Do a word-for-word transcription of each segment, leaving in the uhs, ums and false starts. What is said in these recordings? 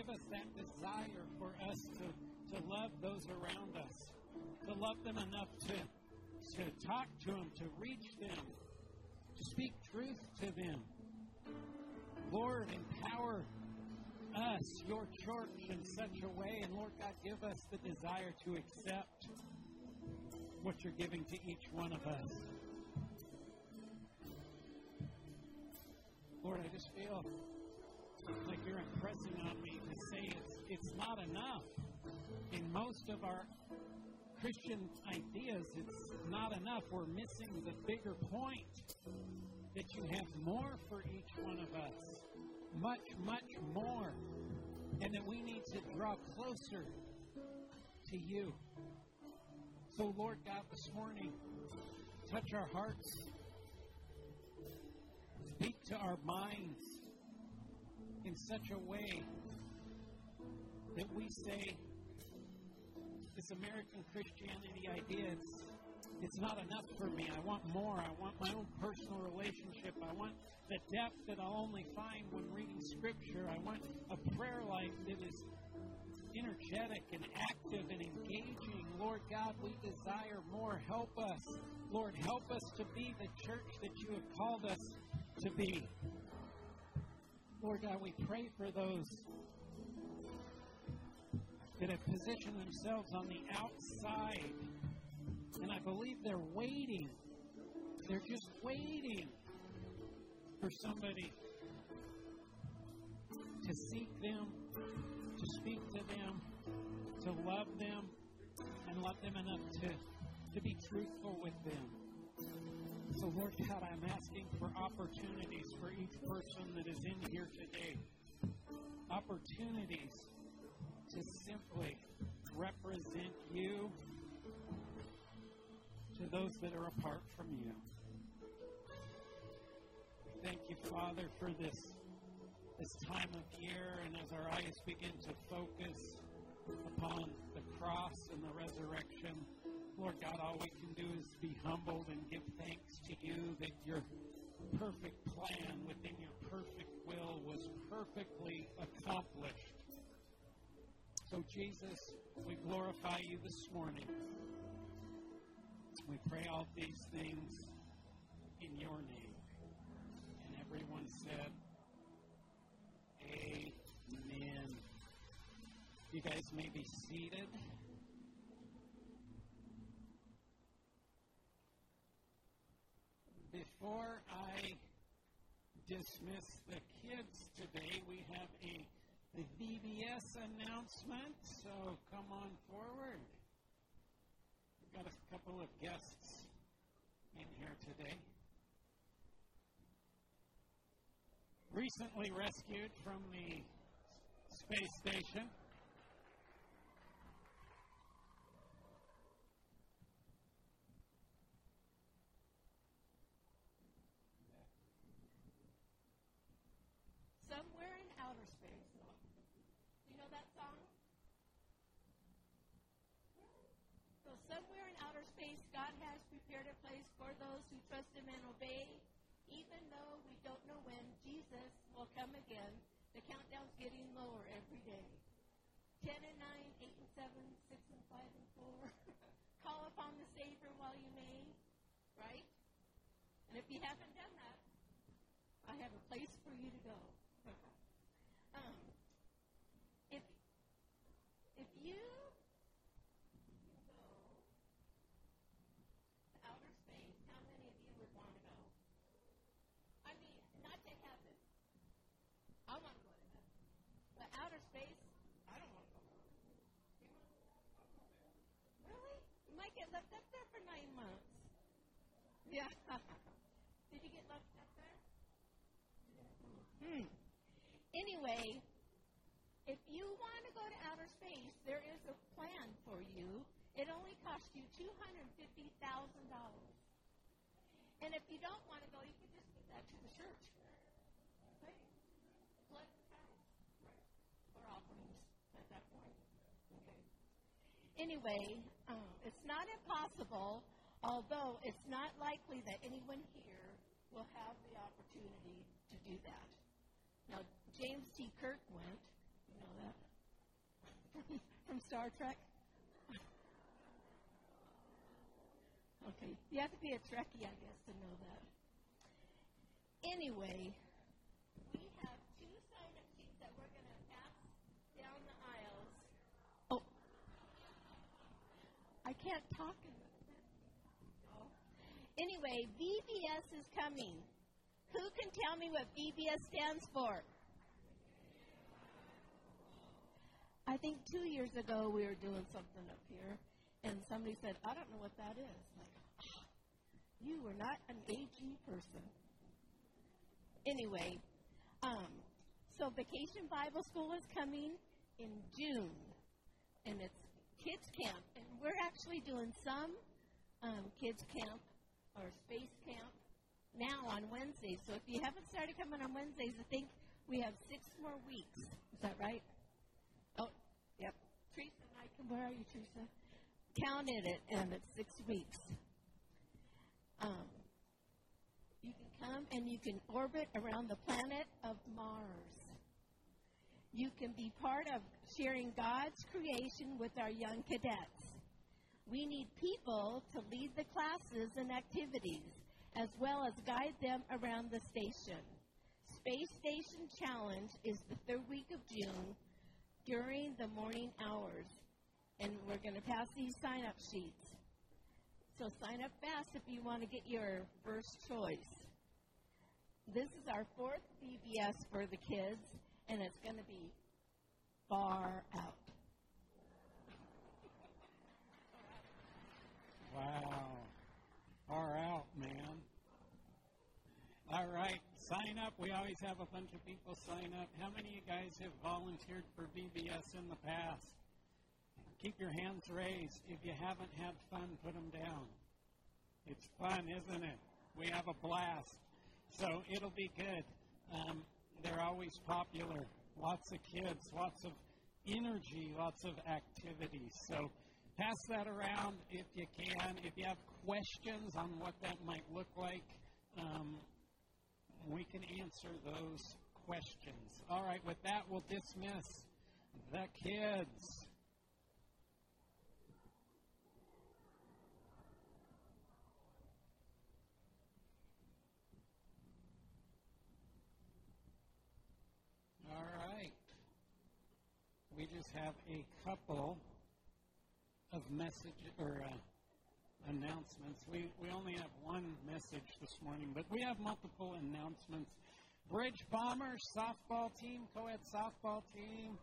give us that desire for us to, to love those around us, to love them enough to, to talk to them, to reach them, to speak truth to them. Lord, empower us, your church, in such a way. And Lord God, give us the desire to accept what you're giving to each one of us. Lord, I just feel like you're impressing on me to say it's, it's not enough. In most of our Christian ideas, it's not enough. We're missing the bigger point, that you have more for each one of us. Much, much more. And that we need to draw closer to you. So, Lord God, this morning, touch our hearts. Speak to our minds in such a way that we say, this American Christianity idea, it's, it's not enough for me. I want more. I want my own personal relationship. I want the depth that I'll only find when reading Scripture. I want a prayer life that is energetic and active and engaging. Lord God, we desire more. Help us. Lord, help us to be the church that you have called us to be. Lord God, we pray for those that have positioned themselves on the outside. And I believe they're waiting. They're just waiting for somebody to seek them, to speak to them, to love them, and love them enough to, to be truthful with them. So, Lord God, I'm asking for opportunities for each person that is in here today. Opportunities to simply represent you to those that are apart from you. Thank you, Father, for this, this time of year, and as our eyes begin to focus upon the cross and the resurrection, Lord God, all we can do is be humbled and give thanks to you that your perfect plan within your perfect will was perfectly accomplished. So, Jesus, we glorify you this morning. We pray all these things in your name. And everyone said, amen. You guys may be seated. Before I dismiss the kids today, we have a the V B S announcement, so come on forward. We've got a couple of guests in here today. Recently rescued from the space station. Somewhere in outer space. You know that song? So somewhere in outer space, God has prepared a place for those who trust Him and obey. Even though we don't know when Jesus will come again, the countdown's getting lower every day. Ten and nine, eight and seven, six and five and four. Call upon the Savior while you may, right? And if you haven't done that, I have a place for you to go. Um, if if you go to outer space, how many of you would want to go? I mean, not to heaven. I want to go to heaven. But outer space, I don't want to go. Really? You might get left up there for nine months. Yeah. Did you get left up there? Hmm. Anyway, if you want to go to outer space, there is a plan for you. It only costs you two hundred fifty thousand dollars. And if you don't want to go, you can just give that to the church. Okay? Collect the tithes. Or offerings at that point. Okay. Anyway, um, it's not impossible, although it's not likely that anyone here will have the opportunity to do that. Now, James T. Kirk went, you know that. from, from Star Trek? Okay, you have to be a Trekkie, I guess, to know that. Anyway, we have two sign-up sheets that we're going to pass down the aisles. Oh, I can't talk in this. Oh. Anyway, V B S is coming. Who can tell me what V B S stands for? I think two years ago we were doing something up here, and somebody said, I don't know what that is. Like, oh, you were not an A G person. Anyway, um, so Vacation Bible School is coming in June, and it's kids camp. And we're actually doing some um, kids camp or space camp now on Wednesdays. So if you haven't started coming on Wednesdays, I think we have six more weeks. Is that right? Oh, yep. Teresa and I can, where are you, Teresa? Counted it, and it's six weeks. Um, you can come and you can orbit around the planet of Mars. You can be part of sharing God's creation with our young cadets. We need people to lead the classes and activities, as well as guide them around the station. Space Station Challenge is the third week of June during the morning hours, and we're going to pass these sign-up sheets. So sign up fast if you want to get your first choice. This is our fourth V B S for the kids, and it's going to be far out. Wow. Far out, man. All right, sign up. We always have a bunch of people sign up. How many of you guys have volunteered for V B S in the past? Keep your hands raised. If you haven't had fun, put them down. It's fun, isn't it? We have a blast. So it'll be good. Um, they're always popular. Lots of kids, lots of energy, lots of activities. So pass that around if you can. If you have questions on what that might look like, um, we can answer those questions. All right, with that, we'll dismiss the kids. All right. We just have a couple of message or uh, announcements. We we only have one message this morning, but we have multiple announcements. Bridge Bombers softball team, co-ed softball team.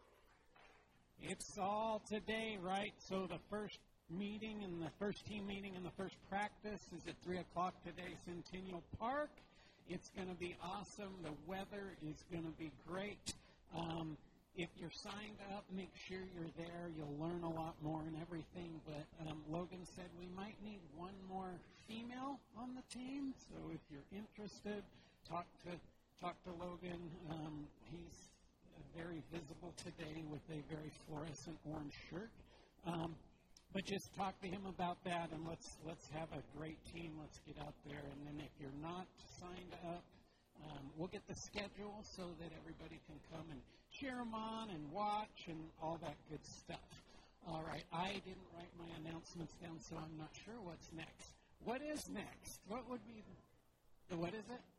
It's all today, right? So the first meeting and the first team meeting and the first practice is at three o'clock today, Centennial Park. It's going to be awesome. The weather is going to be great. Um, if you're signed up, make sure you're there. You'll learn a lot more and everything. But um, Logan said we might need one more female on the team. So if you're interested, talk to talk to Logan. Um, he's very visible today with a very fluorescent orange shirt. Um, But just talk to him about that, and let's let's have a great team. Let's get out there. And then if you're not signed up, um, we'll get the schedule so that everybody can come and cheer them on and watch and all that good stuff. All right, I didn't write my announcements down, so I'm not sure what's next. What is next? What would be the, what is it?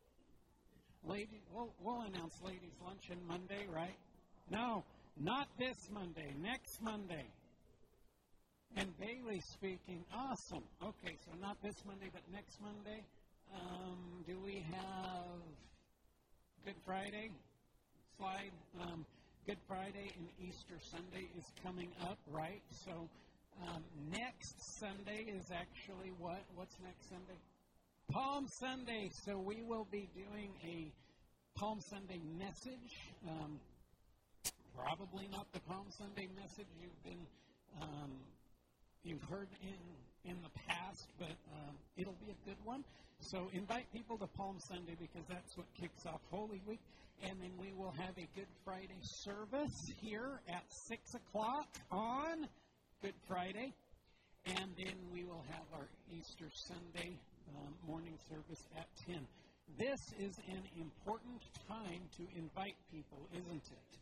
Lady, we'll, we'll announce ladies' luncheon Monday, right? No, not this Monday. Next Monday. And Bailey speaking. Awesome. Okay, so not this Monday, but next Monday. Um, do we have Good Friday? Slide. Um, Good Friday and Easter Sunday is coming up, right? So um, next Sunday is actually what? What's next Sunday? Palm Sunday. So we will be doing a Palm Sunday message. Um, probably not the Palm Sunday message you've been... Um, You've heard in, in the past, but um, it'll be a good one. So invite people to Palm Sunday because that's what kicks off Holy Week. And then we will have a Good Friday service here at six o'clock on Good Friday. And then we will have our Easter Sunday um, morning service at ten. This is an important time to invite people, isn't it?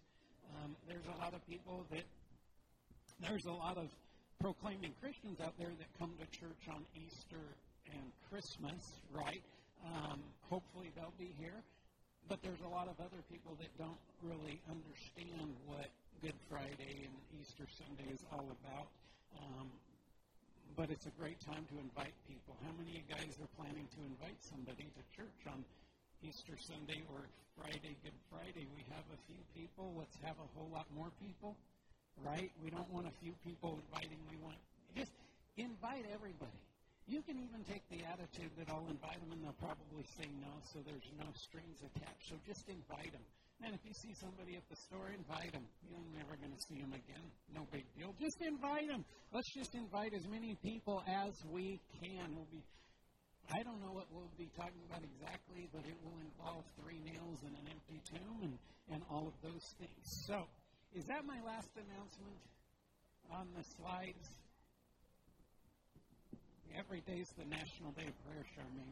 Um, there's a lot of people that, there's a lot of proclaiming Christians out there that come to church on Easter and Christmas, right? Um, hopefully they'll be here. But there's a lot of other people that don't really understand what Good Friday and Easter Sunday is all about. Um, but it's a great time to invite people. How many of you guys are planning to invite somebody to church on Easter Sunday or Friday, Good Friday? We have a few people. Let's have a whole lot more people, right? We don't want a few people inviting. We want just invite everybody. You can even take the attitude that I'll invite them and they'll probably say no, so there's no strings attached. So just invite them. And if you see somebody at the store, invite them. You're never going to see them again. No big deal. Just invite them. Let's just invite as many people as we can. We'll be, I don't know what we'll be talking about exactly, but it will involve three nails and an empty tomb and, and all of those things. So, is that my last announcement on the slides? Every day is the National Day of Prayer, Charmaine.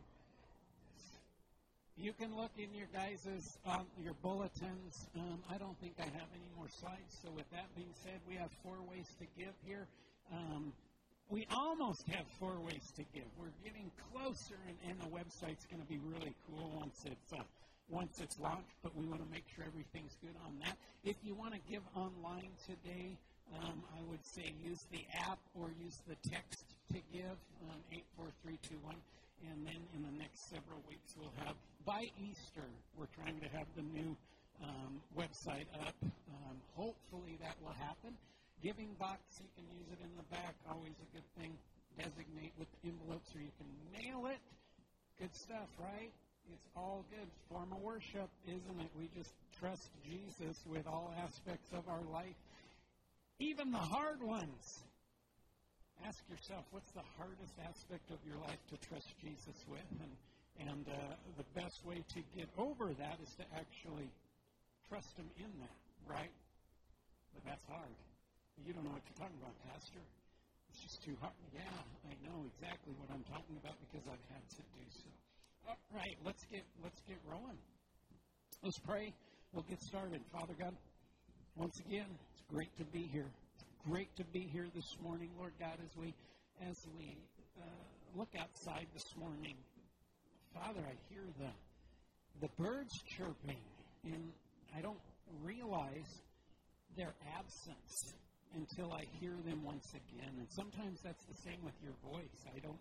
You can look in your guys' um, your bulletins. Um, I don't think I have any more slides. So with that being said, we have four ways to give here. Um, we almost have four ways to give. We're getting closer, and, and the website's going to be really cool once it's uh, once it's launched. But we want to make sure everything's good on that. If you want to give online today, um, I would say use the app or use the text to give, um, eight four three two one, and then in the next several weeks we'll have, by Easter, we're trying to have the new um, website up. Um, hopefully that will happen. Giving box, you can use it in the back, always a good thing. Designate with envelopes or you can mail it. Good stuff, right? It's all good. Form of worship, isn't it? We just trust Jesus with all aspects of our life, even the hard ones. Ask yourself, what's the hardest aspect of your life to trust Jesus with? And, and uh, the best way to get over that is to actually trust Him in that, right? But that's hard. You don't know what you're talking about, Pastor. It's just too hard. Yeah, I know exactly what I'm talking about because I've had to do so. All right, let's get let's get rolling. Let's pray. We'll get started. Father God, once again, it's great to be here. Great to be here this morning, Lord God, as we as we uh, look outside this morning. Father, I hear the the birds chirping, and I don't realize their absence until I hear them once again. And sometimes that's the same with your voice. I don't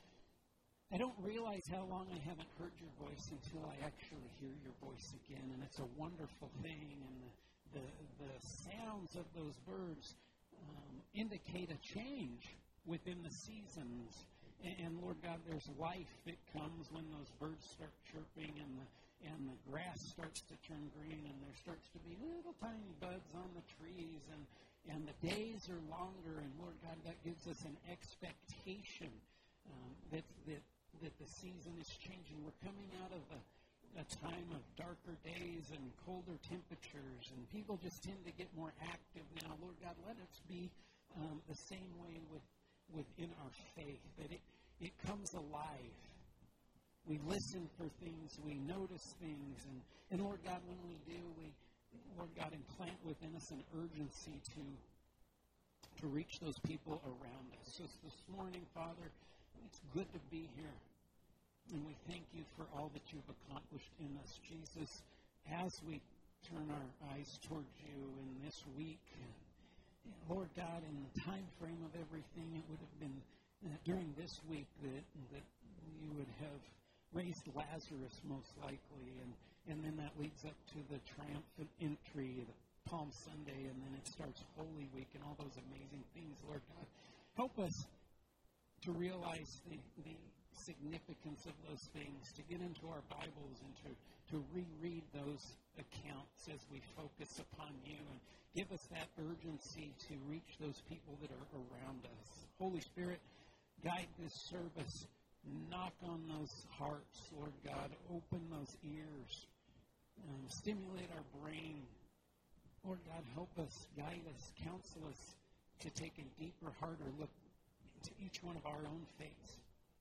I don't realize how long I haven't heard your voice until I actually hear your voice again, and it's a wonderful thing. And the the, the sounds of those birds Um, indicate a change within the seasons. And, and Lord God, there's life that comes when those birds start chirping and the, and the grass starts to turn green and there starts to be little tiny buds on the trees and, and the days are longer. And Lord God, that gives us an expectation um, that, that, that the season is changing. We're coming out of a a time of darker days and colder temperatures, and people just tend to get more active now. Lord God, let us be um, the same way with within our faith, that it, it comes alive. We listen for things, we notice things, and, and Lord God, when we do, we, Lord God, implant within us an urgency to, to reach those people around us. So this morning, Father, it's good to be here. And we thank you for all that you've accomplished in us, Jesus, as we turn our eyes towards you in this week. And Lord God, in the time frame of everything, it would have been uh, during this week that, that you would have raised Lazarus most likely. And, and then that leads up to the triumphant entry, the Palm Sunday, and then it starts Holy Week and all those amazing things, Lord God. Help us to realize the, the significance of those things, to get into our Bibles and to, to reread those accounts as we focus upon you, and give us that urgency to reach those people that are around us. Holy Spirit, guide this service. Knock on those hearts, Lord God. Open those ears. Um, stimulate our brain. Lord God, help us, guide us, counsel us to take a deeper, harder look into each one of our own faiths.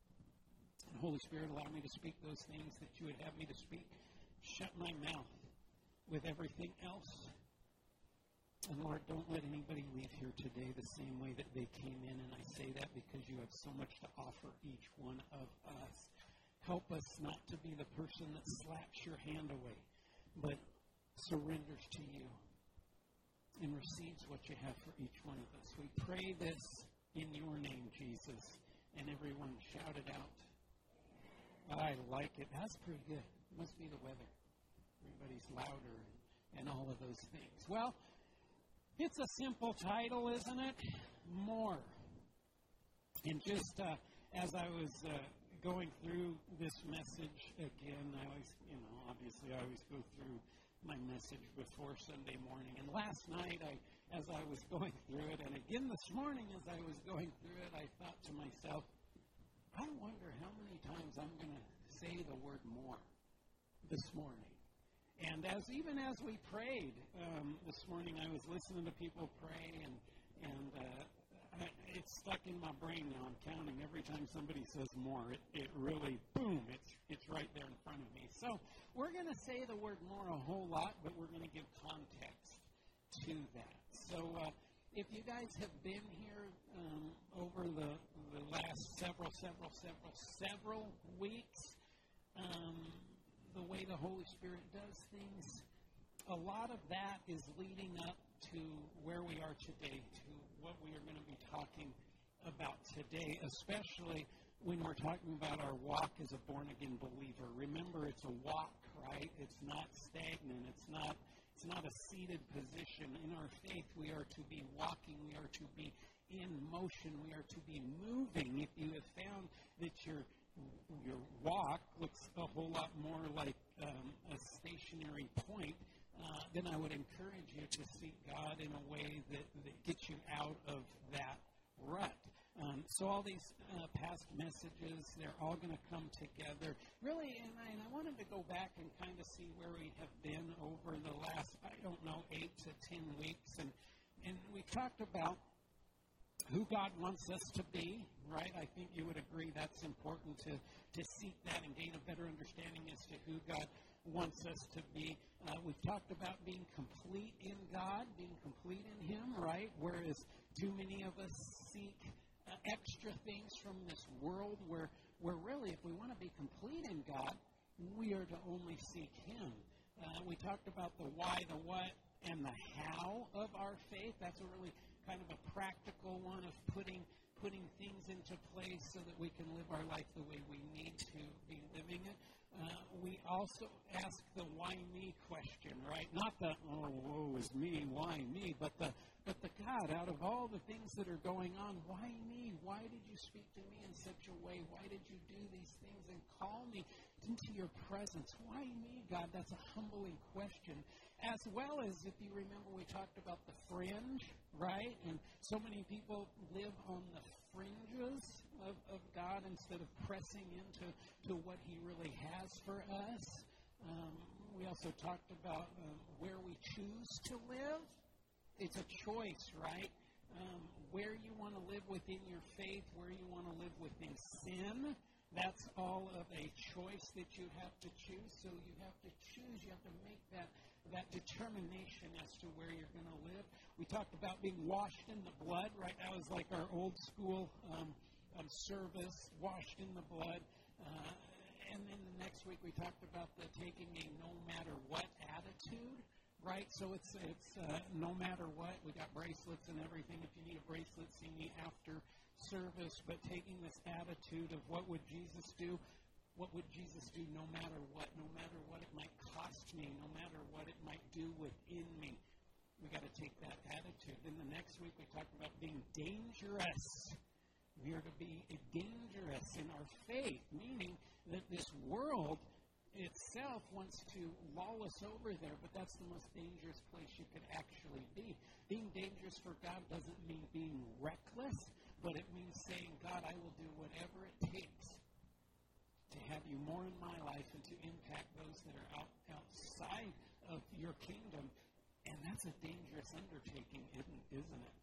And Holy Spirit, allow me to speak those things that you would have me to speak. Shut my mouth with everything else And Lord, don't let anybody leave here today the same way that they came in. And I say that because you have so much to offer each one of us. Help us not to be the person that slaps your hand away, but surrenders to you and receives what you have for each one of us. We pray this in your name, Jesus. And everyone shouted out. I like it. That's pretty good. It must be the weather. Everybody's louder and all of those things. Well, it's a simple title, isn't it? More. And just uh, as I was uh, going through this message again, I always, you know, obviously I always go through my message before Sunday morning. And last night, I, as I was going through it, and again this morning as I was going through it, I thought to myself, I wonder how many times I'm going to say the word more this morning. And as even as we prayed um, this morning, I was listening to people pray, and and uh, I, it's stuck in my brain now. I'm counting every time somebody says more. It it really boom. It's it's right there in front of me. So we're going to say the word more a whole lot, but we're going to give context to that. So uh, if you guys have been here um, over the the last several several several several weeks. Um, the way the Holy Spirit does things, a lot of that is leading up to where we are today, to what we are going to be talking about today, especially when we're talking about our walk as a born-again believer. Remember, it's a walk, right? It's not stagnant. It's not, it's not a seated position. In our faith, we are to be walking. We are to be in motion. We are to be moving. If you have found that you're your walk looks a whole lot more like um, a stationary point, uh, then I would encourage you to seek God in a way that, that gets you out of that rut. Um, so all these uh, past messages, they're all going to come together. Really, and I, and I wanted to go back and kind of see where we have been over the last, I don't know, eight to ten weeks. And, and we talked about who God wants us to be, right? I think you would agree that's important to, to seek that and gain a better understanding as to who God wants us to be. Uh, we've talked about being complete in God, being complete in Him, right? Whereas too many of us seek uh, extra things from this world where, where really if we want to be complete in God, we are to only seek Him. Uh, we talked about the why, the what, and the how of our faith. That's a really kind of a practical one of putting putting things into place so that we can live our life the way we need to be living it. Uh, we also ask the why me question, right? Not the, oh, woe is me, why me, but the, but the God, out of all the things that are going on, why me? Why did you speak to me in such a way? Why did you do these things and call me into your presence? Why me, God? That's a humbling question. As well as, if you remember, we talked about the fringe, right? And so many people live on the fringes of, of God instead of pressing into to what He really has for us. Um, we also talked about um, where we choose to live. It's a choice, right? Um, where you want to live within your faith, where you want to live within sin. That's all of a choice that you have to choose. So you have to choose. You have to make that that determination as to where you're going to live. We talked about being washed in the blood, right? That was like our old school um, um, service, washed in the blood. Uh, and then the next week we talked about the taking a no matter what attitude, right? So it's it's uh, no matter what. We got bracelets and everything. If you need a bracelet, see me after service. But taking this attitude of what would Jesus do? What would Jesus do no matter what? No matter what it might cost me, no matter what it might do within me. We got to take that attitude. Then the next week we talked about being dangerous. We are to be dangerous in our faith, meaning that this world itself wants to lull us over there, but that's the most dangerous place you could actually be. Being dangerous for God doesn't mean being reckless, but it means saying, God, I will do whatever it takes to have you more in my life and to impact those that are out, outside of your kingdom. And that's a dangerous undertaking, isn't, isn't it?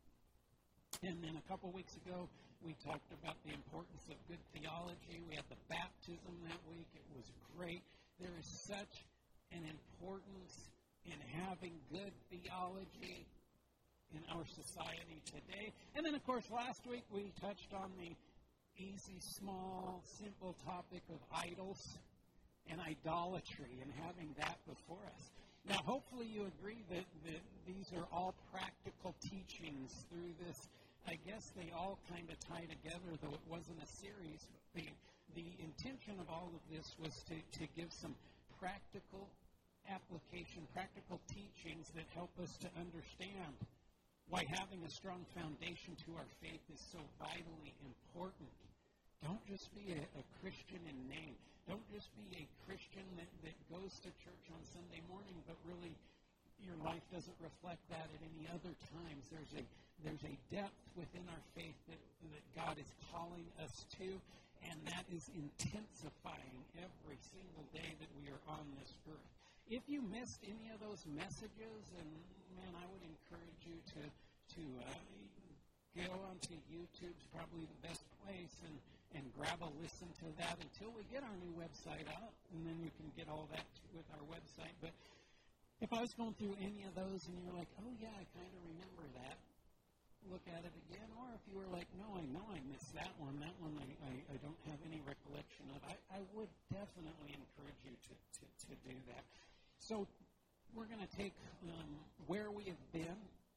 And then a couple weeks ago, we talked about the importance of good theology. We had the baptism that week. It was great. There is such an importance in having good theology in our society today. And then, of course, last week we touched on the easy, small, simple topic of idols and idolatry and having that before us. Now, hopefully you agree that, that these are all practical teachings through this. I guess they all kind of tie together, though it wasn't a series. The, the intention of all of this was to, to give some practical application, practical teachings that help us to understand why having a strong foundation to our faith is so vitally important. Don't just be a, a Christian in name. Don't just be a Christian that, that goes to church on Sunday morning, but really your life doesn't reflect that at any other times. There's a there's a depth within our faith that, that God is calling us to, and that is intensifying every single day that we are on this earth. If you missed any of those messages, and man, I would encourage you to to uh, go onto YouTube. It's probably the best place, and, and grab a listen to that until we get our new website out, and then you can get all that with our website. But if I was going through any of those and you're like, oh yeah, I kind of remember that, look at it again. Or if you were like, no, I know I missed that one. That one I, I, I don't have any recollection of. I, I would definitely encourage you to, to, to do that. So we're going to take um, where we have been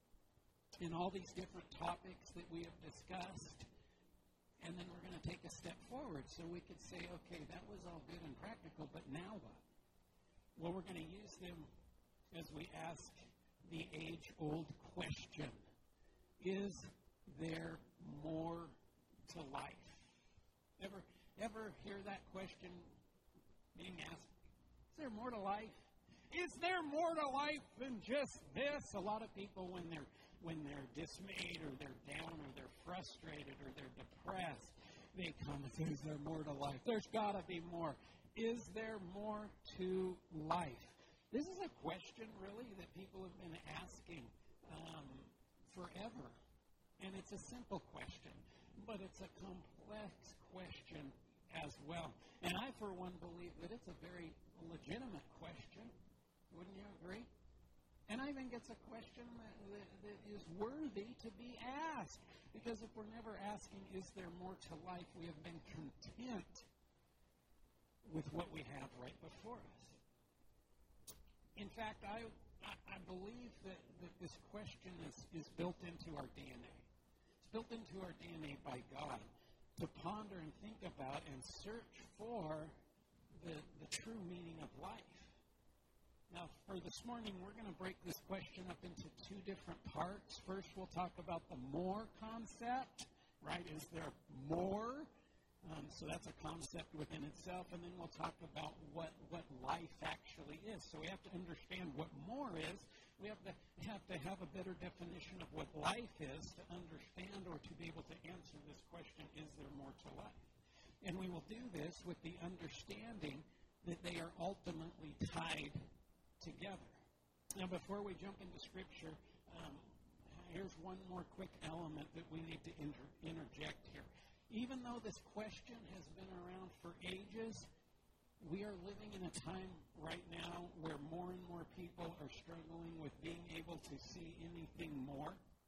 in all these different topics that we have discussed, and then we're going to take a step forward so we could say, okay, that was all good and practical, but now what? Well, we're going to use them as we ask the age-old question, is there more to life? Ever, ever hear that question being asked? Is there more to life? Is there more to life than just this? A lot of people, when they're when they're dismayed or they're down or they're frustrated or they're depressed, they come and say, is there more to life? There's got to be more. Is there more to life? This is a question, really, that people have been asking um, forever. And it's a simple question, but it's a complex question as well. And I, for one, believe that it's a very legitimate question. Wouldn't you agree? And I think it's a question that, that, that is worthy to be asked. Because if we're never asking, is there more to life, we have been content with what we have right before us. In fact, I I, I believe that, that this question is, is built into our D N A. It's built into our D N A by God to ponder and think about and search for the, the true meaning of life. Now, for this morning, we're going to break this question up into two different parts. First, we'll talk about the more concept, right? Is there more? Um, so that's a concept within itself. And then we'll talk about what, what life actually is. So we have to understand what more is. We have to have to have a better definition of what life is to understand or to be able to answer this question, is there more to life? And we will do this with the understanding that they are ultimately tied together. Now, before we jump into Scripture, um, here's one more quick element that we need to inter- interject here. Even though this question has been around for ages, we are living in a time right now where more and more people are struggling with being able to see anything more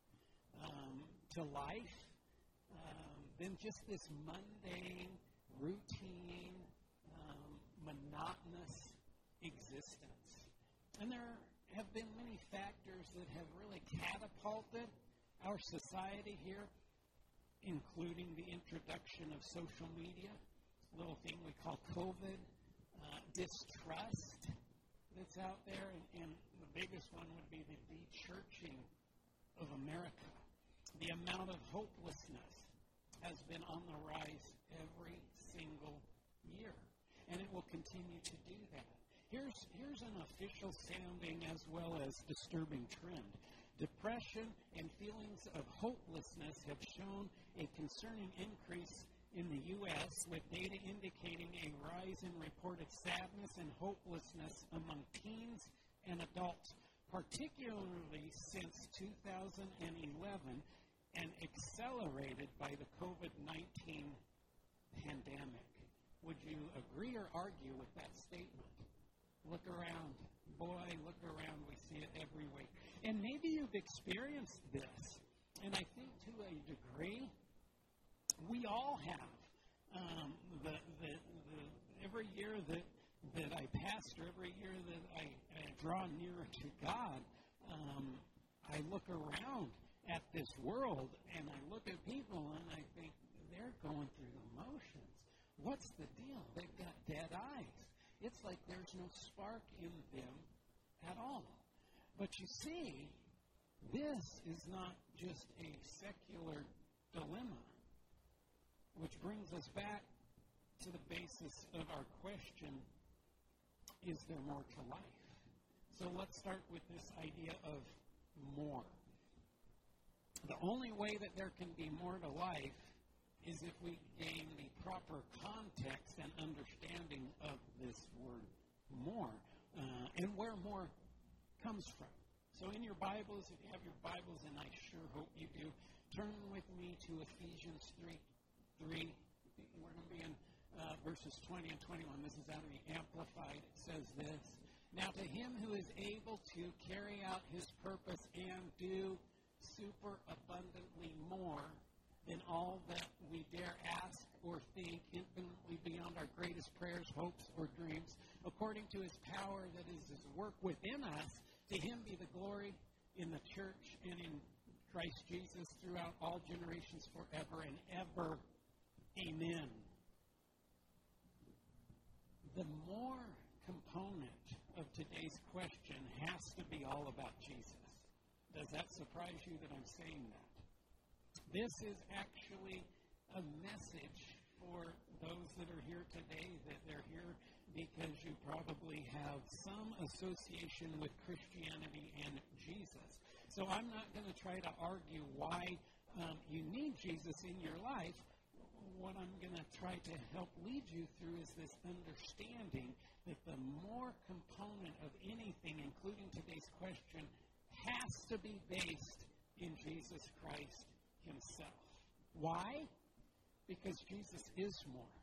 um, to life um, than just this mundane, routine, um, monotonous existence. And there have been many factors that have really catapulted our society here, including the introduction of social media, a little thing we call COVID, uh, distrust that's out there, and, and the biggest one would be the de-churching of America. The amount of hopelessness has been on the rise every single year, and it will continue to do that. Here's, here's an official sounding as well as disturbing trend. Depression and feelings of hopelessness have shown a concerning increase in the U S, with data indicating a rise in reported sadness and hopelessness among teens and adults, particularly since two thousand eleven, and accelerated by the COVID nineteen pandemic. Would you agree or argue with that statement? Look around. Boy, look around, we see it everywhere. And maybe you've experienced this, and I think to a degree, we all have. Um, the, the, the, every year that, that I pastor, every year that I, I draw nearer to God, um, I look around at this world, and I look at people, and I think, they're going through the motions. What's the deal? They've got dead eyes. It's like there's no spark in them at all. But you see, this is not just a secular dilemma, which brings us back to the basis of our question, is there more to life? So let's start with this idea of more. The only way that there can be more to life is if we gain the proper context and understanding of this word more, uh, and where more comes from. So in your Bibles, if you have your Bibles, and I sure hope you do, turn with me to Ephesians three. three. We're going to be in uh, verses twenty and twenty-one. This is out of the Amplified. It says this: Now to him who is able to carry out his purpose and do super abundantly more than all that we dare ask or think, infinitely beyond our greatest prayers, hopes, or dreams, according to his power that is his work within us, to him be the glory in the church and in Christ Jesus throughout all generations forever and ever. Amen. The more component of today's question has to be all about Jesus. Does that surprise you that I'm saying that? This is actually a message for those that are here today, that they're here because you probably have some association with Christianity and Jesus. So I'm not going to try to argue why um, you need Jesus in your life. What I'm going to try to help lead you through is this understanding that the more component of anything, including today's question, has to be based in Jesus Christ himself. Why? Because Jesus is more.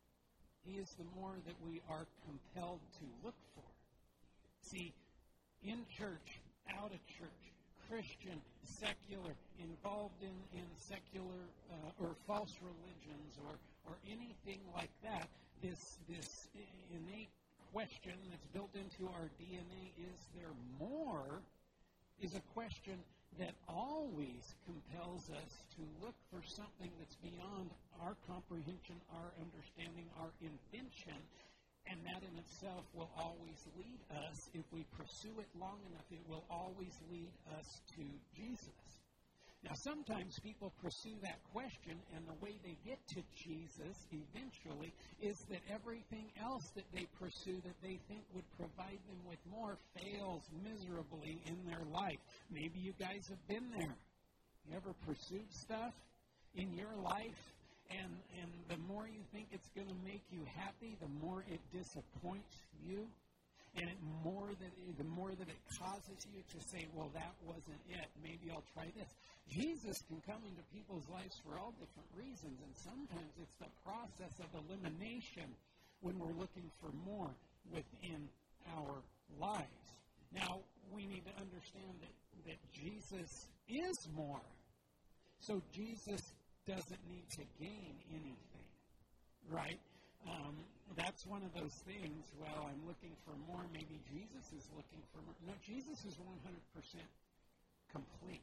He is the more that we are compelled to look for. See, in church, out of church, Christian, secular, involved in, in secular uh, or false religions or, or anything like that, this, this innate question that's built into our D N A, is there more, is a question that always compels us to look for something that's beyond our comprehension, our understanding, our invention, and that in itself will always lead us, if we pursue it long enough, it will always lead us to Jesus. Now, sometimes people pursue that question, and the way they get to Jesus eventually is that everything else that they pursue that they think would provide them with more fails miserably in their life. Maybe you guys have been there. You ever pursued stuff in your life, and, and the more you think it's going to make you happy, the more it disappoints you? And it more that it, the more that it causes you to say, well, that wasn't it. Maybe I'll try this. Jesus can come into people's lives for all different reasons, and sometimes it's the process of elimination when we're looking for more within our lives. Now, we need to understand that, that Jesus is more. So Jesus doesn't need to gain anything, right? Um, that's one of those things. Well, I'm looking for more. Maybe Jesus is looking for more. No, Jesus is one hundred percent complete.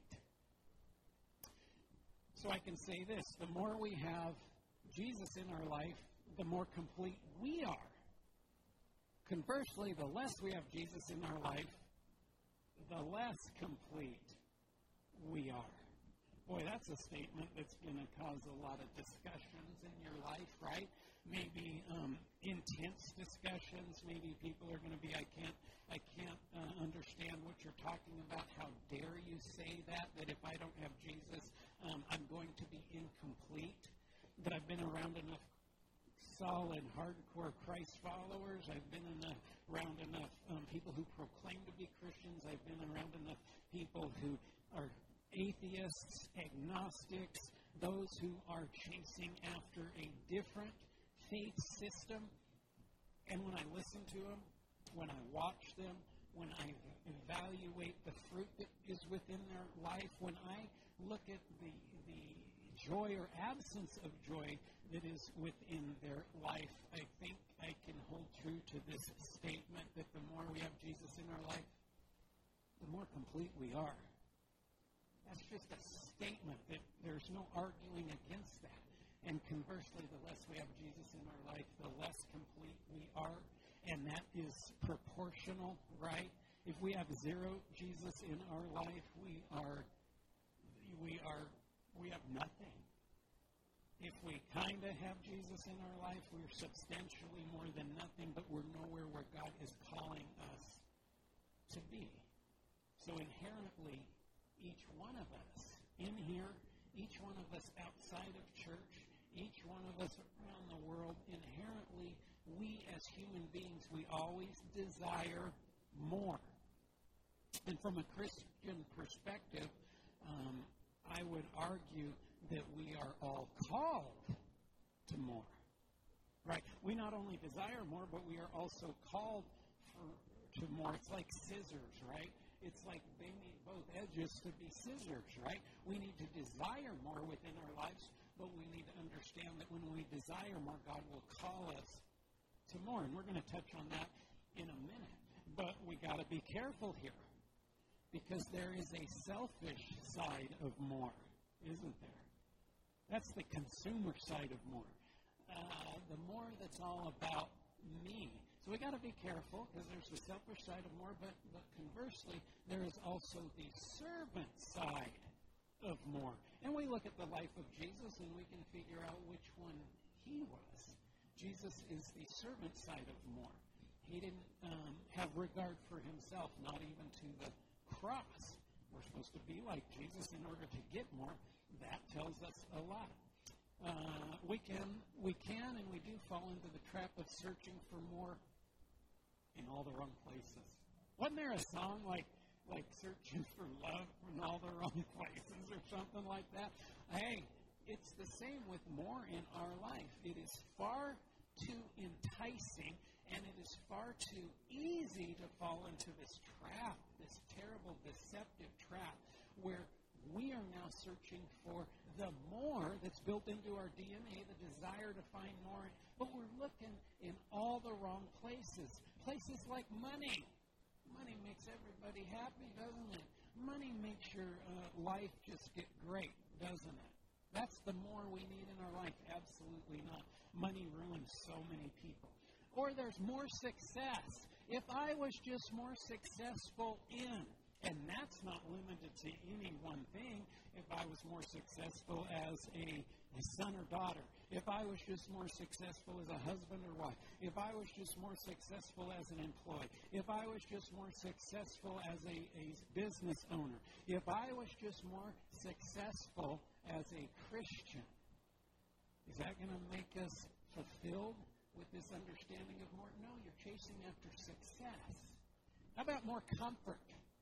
So I can say this: the more we have Jesus in our life, the more complete we are. Conversely, the less we have Jesus in our life, the less complete we are. Boy, that's a statement that's going to cause a lot of discussions in your life, right? Maybe um, intense discussions. Maybe people are going to be, I can't, I can't uh, understand what you're talking about. How dare you say that? That if I don't have Jesus, um, I'm going to be incomplete. But I've been around enough solid, hardcore Christ followers. I've been enough, around enough um, people who proclaim to be Christians. I've been around enough people who are atheists, agnostics, those who are chasing after a different faith system. And when I listen to them, when I watch them, when I evaluate the fruit that is within their life, when I look at the the joy or absence of joy that is within their life, I think I can hold true to this statement that the more we have Jesus in our life, the more complete we are. That's just a statement that there's no arguing against that. And conversely, the less we have Jesus in our life, the less complete we are. And that is proportional, right? If we have zero Jesus in our life, we are, we are, we have nothing. If we kind of have Jesus in our life, we're substantially more than nothing, but we're nowhere where God is calling us to be. So inherently, each one of us in here, each one of us outside of church, each one of us around the world, inherently, we as human beings, we always desire more. And from a Christian perspective, um, I would argue that we are all called to more. Right? We not only desire more, but we are also called for, to more. It's like scissors, right? It's like they need both edges to be scissors, right? We need to desire more within our lives, but we need to understand that when we desire more, God will call us to more. And we're going to touch on that in a minute. But we got to be careful here, because there is a selfish side of more, isn't there? That's the consumer side of more. Uh, the more that's all about me. So we got to be careful, because there's the selfish side of more, but, but conversely, there is also the servant side of more. And we look at the life of Jesus, and we can figure out which one he was. Jesus is the servant side of more. He didn't um, have regard for himself, not even to the cross. We're supposed to be like Jesus in order to get more. That tells us a lot. Uh, we can, we can, and we do fall into the trap of searching for more in all the wrong places. Wasn't there a song like like searching for love in all the wrong places or something like that? Hey, it's the same with more in our life. It is far too enticing, and it is far too easy to fall into this trap, this terrible, deceptive trap, where we are now searching for the more that's built into our D N A, the desire to find more, but we're looking in all the wrong places. Places like money. Money makes everybody happy, doesn't it? Money makes your uh, life just get great, doesn't it? That's the more we need in our life. Absolutely not. Money ruins so many people. Or there's more success. If I was just more successful in, and that's not limited to any one thing, if I was more successful as a, a son or daughter, if I was just more successful as a husband or wife, if I was just more successful as an employee, if I was just more successful as a, a business owner, if I was just more successful as a Christian, is that going to make us fulfilled with this understanding of more? No, you're chasing after success. How about more comfort?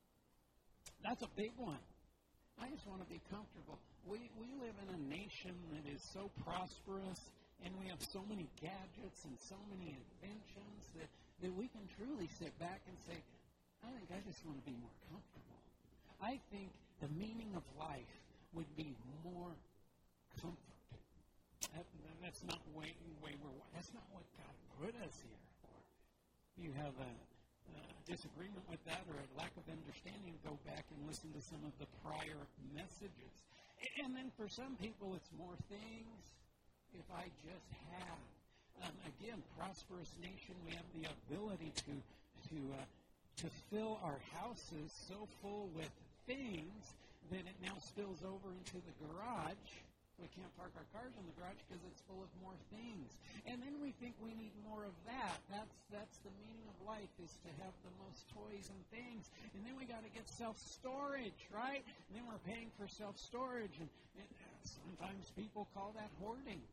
That's a big one. I just want to be comfortable. We we live in a nation that is so prosperous, and we have so many gadgets and so many inventions that, that we can truly sit back and say, I think I just want to be more comfortable. I think the meaning of life would be more comfort. That, that's not way, way we're, that's not what God put us here for. You have a Uh, disagreement with that or a lack of understanding, go back and listen to some of the prior messages. And then for some people, it's more things. If I just had, um, again, prosperous nation, we have the ability to to uh, to fill our houses so full with things that it now spills over into the garage. We can't park our cars in the garage because it's full of more things. And then we think we need more of that. That's that's the meaning of life, is to have the most toys and things. And then we got to get self-storage, right? And then we're paying for self-storage. And, and sometimes people call that hoarding.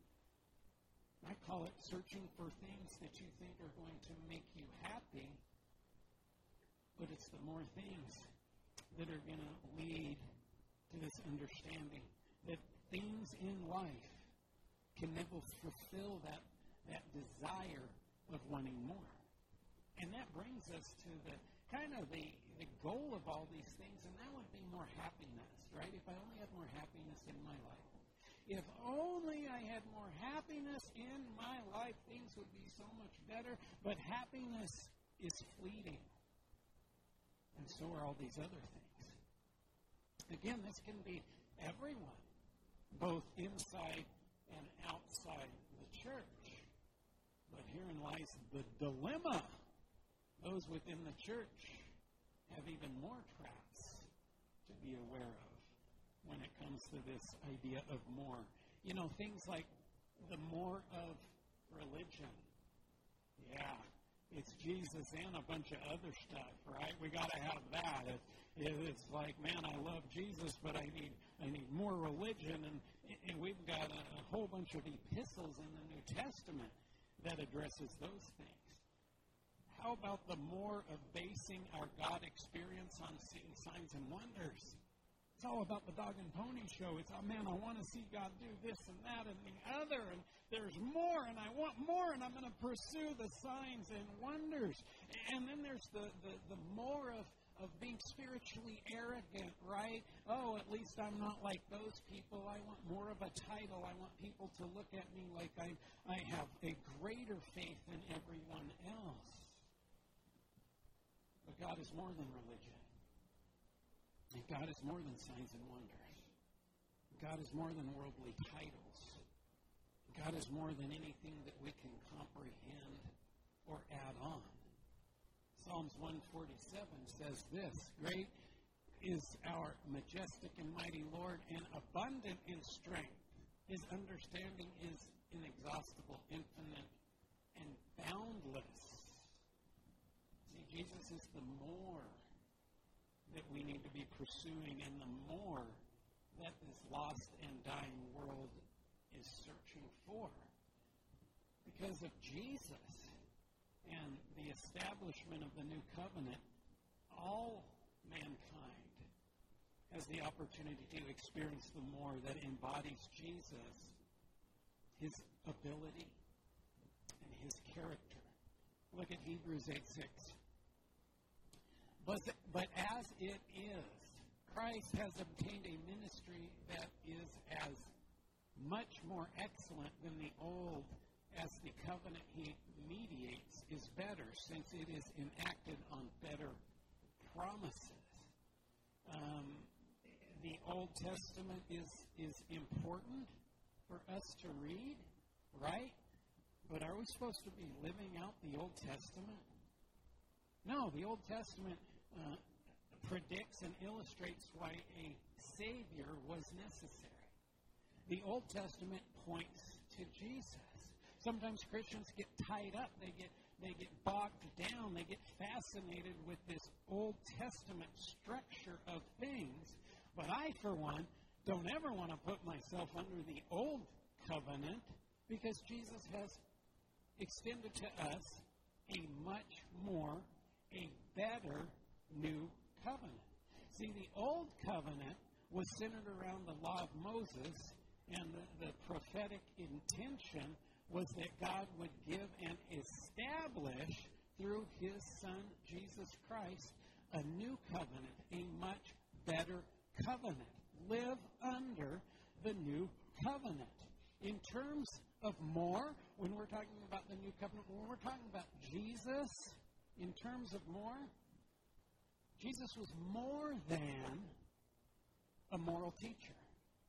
I call it searching for things that you think are going to make you happy. But it's the more things that are going to lead to this understanding that things in life can never fulfill that, that desire of wanting more. And that brings us to the kind of the, the goal of all these things, and that would be more happiness, right? If I only had more happiness in my life. If only I had more happiness in my life, things would be so much better. But happiness is fleeting. And so are all these other things. Again, this can be everyone, both inside and outside the church. But herein lies the dilemma. Those within the church have even more traps to be aware of when it comes to this idea of more. You know, things like the more of religion. Yeah, it's Jesus and a bunch of other stuff, right? We got to have that. It, it's like, man, I love Jesus, but I need I need more religion. And, and we've got a, a whole bunch of epistles in the New Testament that addresses those things. How about the more of basing our God experience on seeing signs and wonders? It's all about the dog and pony show. It's, oh, man, I want to see God do this and that and the other, and there's more, and I want more, and I'm going to pursue the signs and wonders. And then there's the, the, the more of, of being spiritually arrogant, right? Oh, at least I'm not like those people. I want more of a title. I want people to look at me like I, I have a greater faith than everyone else. But God is more than religion. And God is more than signs and wonders. God is more than worldly titles. God is more than anything that we can comprehend or add on. Psalms one forty-seven says this, great is our majestic and mighty Lord, and abundant in strength. His understanding is inexhaustible, infinite, and boundless. See, Jesus is the more that we need to be pursuing, and the more that this lost and dying world is searching for. Because of Jesus and the establishment of the new covenant, all mankind has the opportunity to experience the more that embodies Jesus, his ability, and his character. Look at Hebrews eight six. But, but as it is, Christ has obtained a ministry that is as much more excellent than the old, as the covenant he mediates is better, since it is enacted on better promises. Um, the Old Testament is, is important for us to read, right? But are we supposed to be living out the Old Testament? No, the Old Testament Uh, predicts and illustrates why a Savior was necessary. The Old Testament points to Jesus. Sometimes Christians get tied up. They get they get bogged down. They get fascinated with this Old Testament structure of things. But I, for one, don't ever want to put myself under the Old Covenant, because Jesus has extended to us a much more, a better new covenant. See, the old covenant was centered around the law of Moses, and the, the prophetic intention was that God would give and establish through his Son, Jesus Christ, a new covenant, a much better covenant. Live under the new covenant. In terms of more, when we're talking about the new covenant, when we're talking about Jesus, in terms of more, Jesus was more than a moral teacher.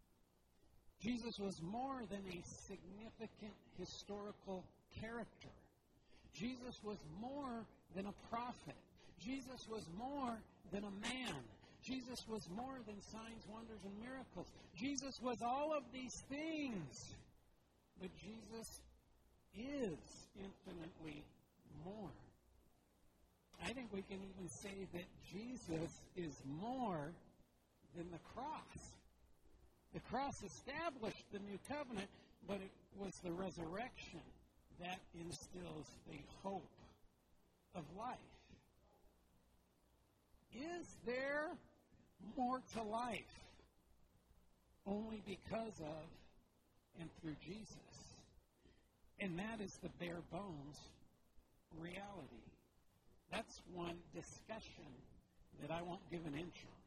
Jesus was more than a significant historical character. Jesus was more than a prophet. Jesus was more than a man. Jesus was more than signs, wonders, and miracles. Jesus was all of these things. But Jesus is infinitely more. I think we can even say that Jesus is more than the cross. The cross established the new covenant, but it was the resurrection that instills the hope of life. Is there more to life? Only because of and through Jesus. And that is the bare bones reality. That's one discussion that I won't give an inch on.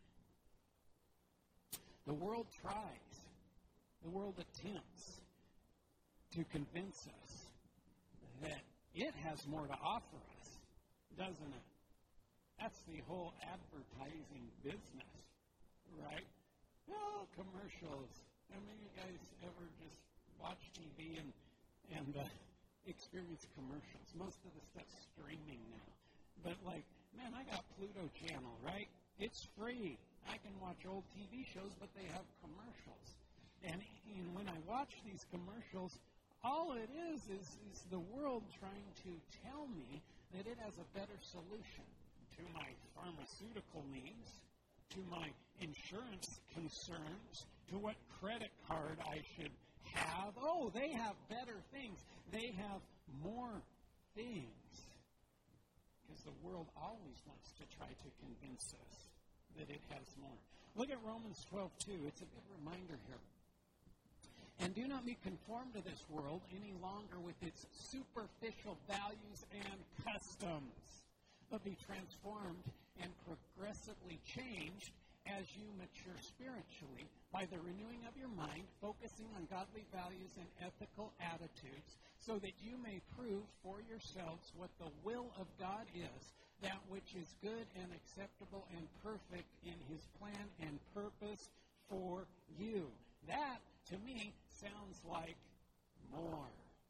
The world tries, the world attempts to convince us that it has more to offer us, doesn't it? That's the whole advertising business, right? Oh, commercials. I mean, you guys ever just watch T V and, and uh, experience commercials? Most of the stuff's streaming now. But like, man, I got Pluto Channel, right? It's free. I can watch old T V shows, but they have commercials. And, and when I watch these commercials, all it is, is is the world trying to tell me that it has a better solution to my pharmaceutical needs, to my insurance concerns, to what credit card I should have. Oh, they have better things. They have more things. Because the world always wants to try to convince us that it has more. Look at Romans twelve two. It's a good reminder here. And do not be conformed to this world any longer with its superficial values and customs, but be transformed and progressively changed as you mature spiritually by the renewing of your mind, focusing on godly values and ethical attitudes, so that you may prove for yourselves what the will of God is, that which is good and acceptable and perfect in His plan and purpose for you. That, to me, sounds like more.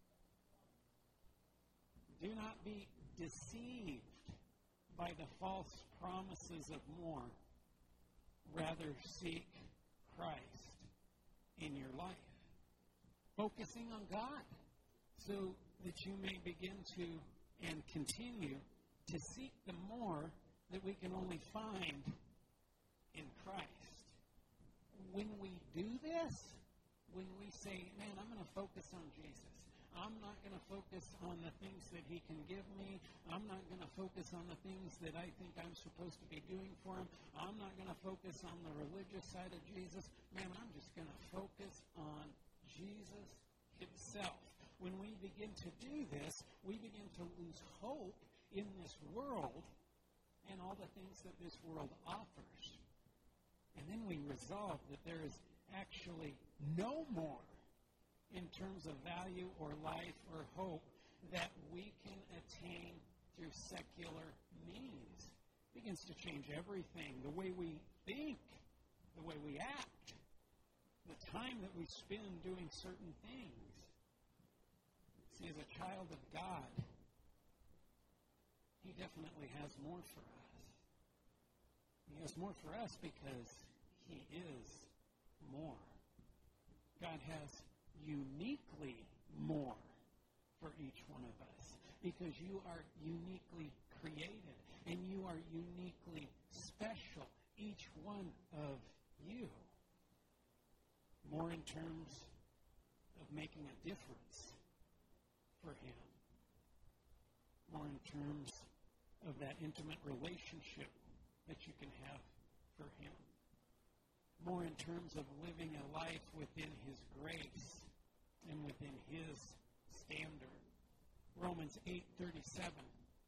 Do not be deceived by the false promises of more. Rather, seek Christ in your life. Focusing on God so that you may begin to and continue to seek the more that we can only find in Christ. When we do this, when we say, man, I'm going to focus on Jesus. I'm not going to focus on the things that He can give me. I'm not going to focus on the things that I think I'm supposed to be doing for Him. I'm not going to focus on the religious side of Jesus. Man, I'm just going to focus on Jesus Himself. When we begin to do this, we begin to lose hope in this world and all the things that this world offers. And then we resolve that there is actually no more in terms of value or life or hope that we can attain through secular means. It begins to change everything, the way we think, the way we act, the time that we spend doing certain things. See, as a child of God, He definitely has more for us. He has more for us because He is more. God has uniquely more for each one of us because you are uniquely created and you are uniquely special, each one of you. More in terms of making a difference for Him. More in terms of that intimate relationship that you can have for Him. More in terms of living a life within His grace and within His standard. Romans eight thirty-seven.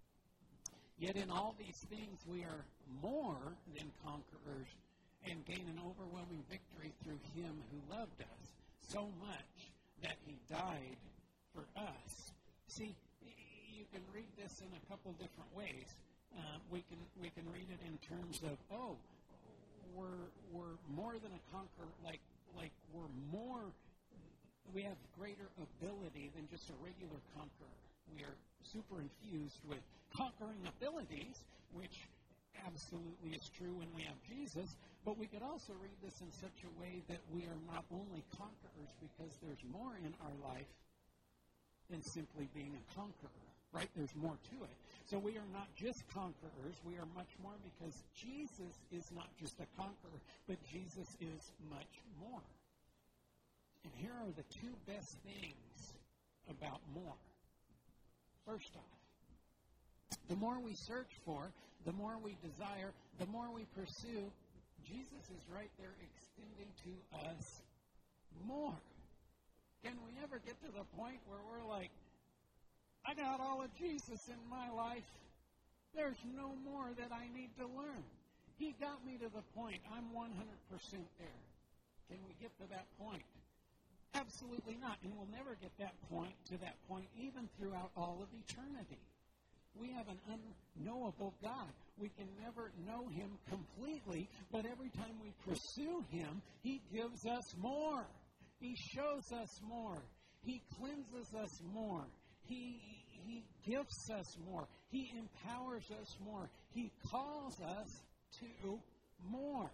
Yet in all these things we are more than conquerors and gain an overwhelming victory through Him who loved us so much that He died for us. See, you can read this in a couple different ways. Uh, we can we can read it in terms of, oh, we're we're more than a conqueror, like like we're more. We have greater ability than just a regular conqueror. We are super infused with conquering abilities, which absolutely is true when we have Jesus. But we could also read this in such a way that we are not only conquerors because there's more in our life than simply being a conqueror, right? There's more to it. So we are not just conquerors. We are much more because Jesus is not just a conqueror, but Jesus is much more. And here are the two best things about more. First off, the more we search for, the more we desire, the more we pursue, Jesus is right there extending to us more. Can we ever get to the point where we're like, I got all of Jesus in my life, There's no more that I need to learn. He got me to the point. I'm one hundred percent there. Can we get to that point? Absolutely not. And we'll never get that point to that point even throughout all of eternity. We have an unknowable God. We can never know him completely, but every time we pursue him, he gives us more. He shows us more. He cleanses us more. He, he gifts us more. He empowers us more. He calls us to more.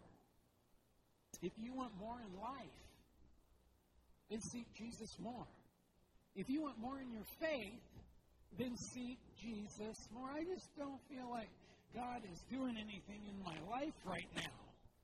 If you want more in life, then seek Jesus more. If you want more in your faith, then seek Jesus more. I just don't feel like God is doing anything in my life right now.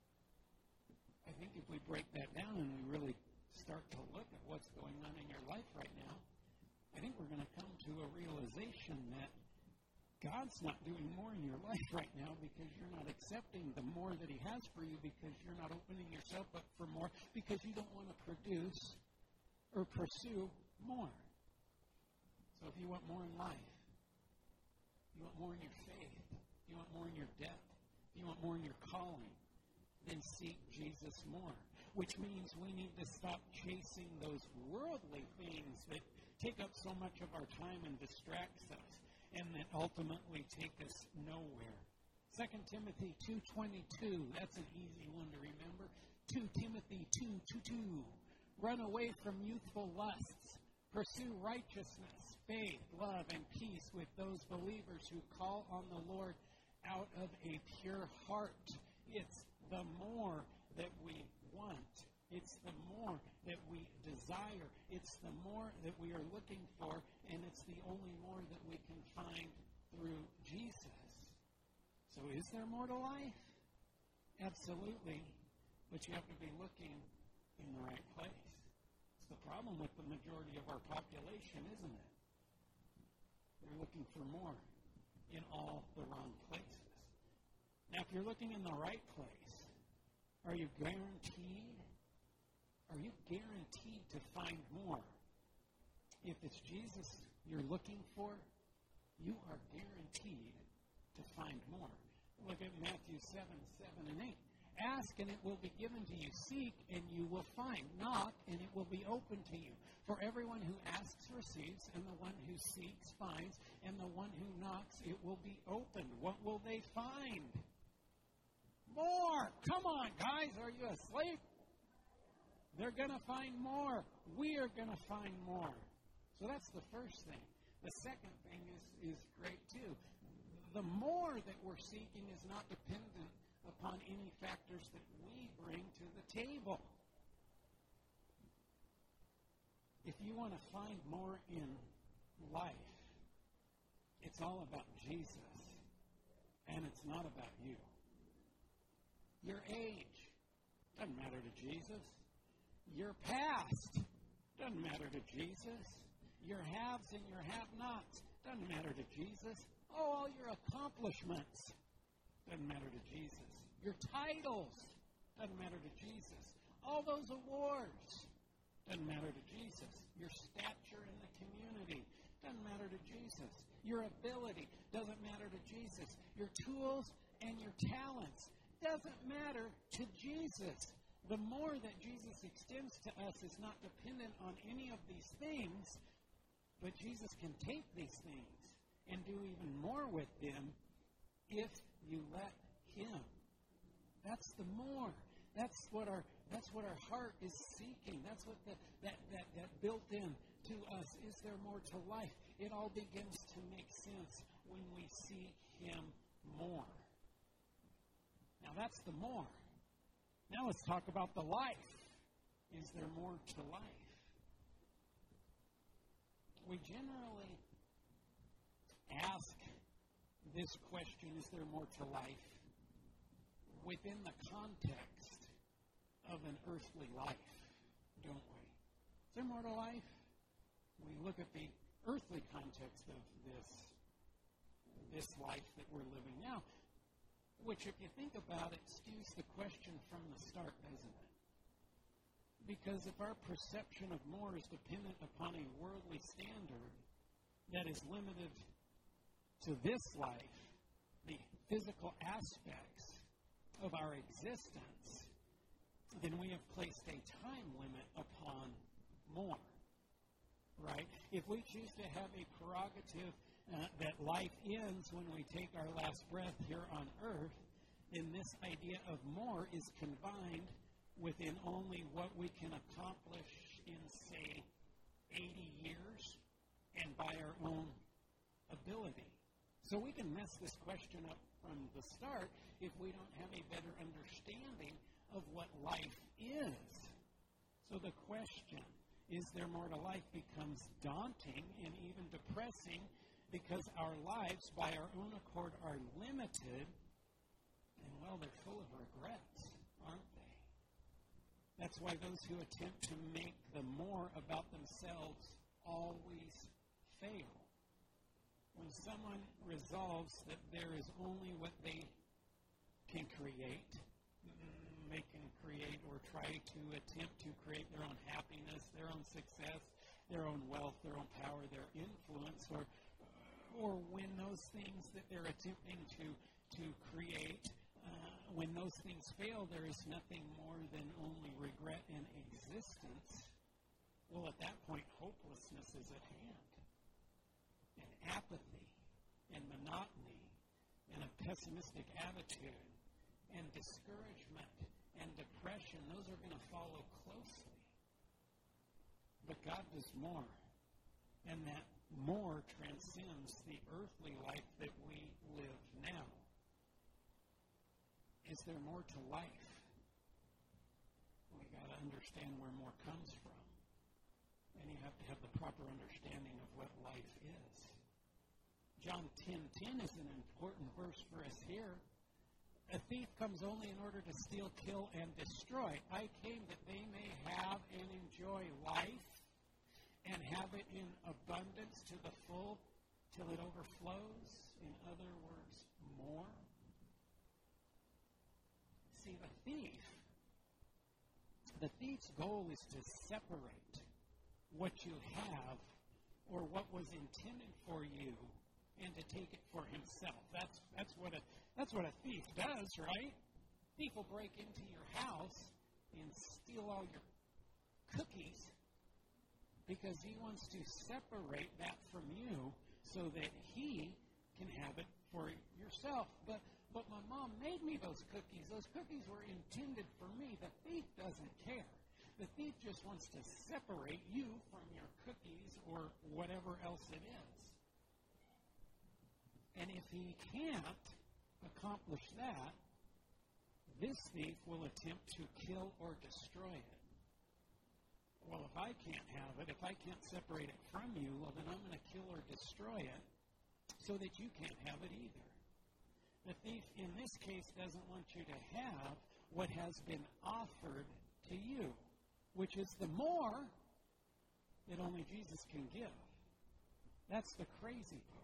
I think if we break that down and we really start to look at what's going on in your life right now, I think we're going to come to a realization that God's not doing more in your life right now because you're not accepting the more that he has for you, because you're not opening yourself up for more, because you don't want to produce or pursue more. So if you want more in life, you want more in your faith, you want more in your depth, you want more in your calling, then seek Jesus more. Which means we need to stop chasing those worldly things that take up so much of our time and distracts us, and that ultimately take us nowhere. Second Timothy two twenty-two, that's an easy one to remember. Second Timothy two two two. Run away from youthful lusts. Pursue righteousness, faith, love, and peace with those believers who call on the Lord out of a pure heart. It's the more that we want. It's the more that we desire. It's the more that we are looking for, and it's the only more that we can find through Jesus. So is there more to life? Absolutely. But you have to be looking in the right place. It's the problem with the majority of our population, isn't it? They're looking for more in all the wrong places. Now, if you're looking in the right place, are you guaranteed? Are you guaranteed to find more? If it's Jesus you're looking for, you are guaranteed to find more. Look at Matthew seven, seven, and eight. Ask, and it will be given to you. Seek, and you will find. Knock, and it will be open to you. For everyone who asks receives, and the one who seeks finds, and the one who knocks, it will be opened. What will they find? More! Come on, guys. Are you asleep? They're going to find more. We are going to find more. So that's the first thing. The second thing is, is great, too. The more that we're seeking is not dependent upon any factors that we bring to the table. If you want to find more in life, it's all about Jesus, and it's not about you. Your age doesn't matter to Jesus. Your past doesn't matter to Jesus. Your haves and your have-nots doesn't matter to Jesus. Oh, all your accomplishments doesn't matter to Jesus. Your titles doesn't matter to Jesus. All those awards doesn't matter to Jesus. Your stature in the community doesn't matter to Jesus. Your ability doesn't matter to Jesus. Your tools and your talents doesn't matter to Jesus. The more that Jesus extends to us is not dependent on any of these things, but Jesus can take these things and do even more with them if you let him. That's the more. That's what our that's what our heart is seeking. That's what the, that, that, that built in to us. Is there more to life? It all begins to make sense when we see him more. Now that's the more. Now let's talk about the life. Is there more to life? We generally ask this question, is there more to life, within the context of an earthly life, don't we? Is there more to life? We look at the earthly context of this, this life that we're living now, which, if you think about it, skews the question from the start, doesn't it? Because if our perception of more is dependent upon a worldly standard that is limited to this life, the physical aspects of our existence, then we have placed a time limit upon more, right? If we choose to have a prerogative uh, that life ends when we take our last breath here on earth, then this idea of more is combined within only what we can accomplish in, say, eighty years and by our own ability. So we can mess this question up from the start if we don't have a better understanding of what life is. So the question, is there more to life, becomes daunting and even depressing because our lives, by our own accord, are limited, and, well, they're full of regrets, aren't they? That's why those who attempt to make the more about themselves always fail. When someone resolves that there is only what they can create, they can create or try to attempt to create their own happiness, their own success, their own wealth, their own power, their influence, or or when those things that they're attempting to, to create, uh, when those things fail, there is nothing more than only regret and existence. Well, at that point, hopelessness is at hand. And apathy and monotony and a pessimistic attitude and discouragement and depression, those are going to follow closely. But God does more, and that more transcends the earthly life that we live now. Is there more to life? We got to understand where more comes from, and you have to have the proper understanding of what life is. John ten ten is an important verse for us here. A thief comes only in order to steal, kill, and destroy. I came that they may have and enjoy life and have it in abundance to the full till it overflows. In other words, more. See, the thief, the thief's goal is to separate what you have or what was intended for you and to take it for himself. That's that's what a that's what a thief does, right? Thief will break into your house and steal all your cookies because he wants to separate that from you so that he can have it for yourself. But but my mom made me those cookies. Those cookies were intended for me. The thief doesn't care. The thief just wants to separate you from your cookies or whatever else it is. And if he can't accomplish that, this thief will attempt to kill or destroy it. Well, if I can't have it, if I can't separate it from you, well, then I'm going to kill or destroy it so that you can't have it either. The thief, in this case, doesn't want you to have what has been offered to you, which is the more that only Jesus can give. That's the crazy part.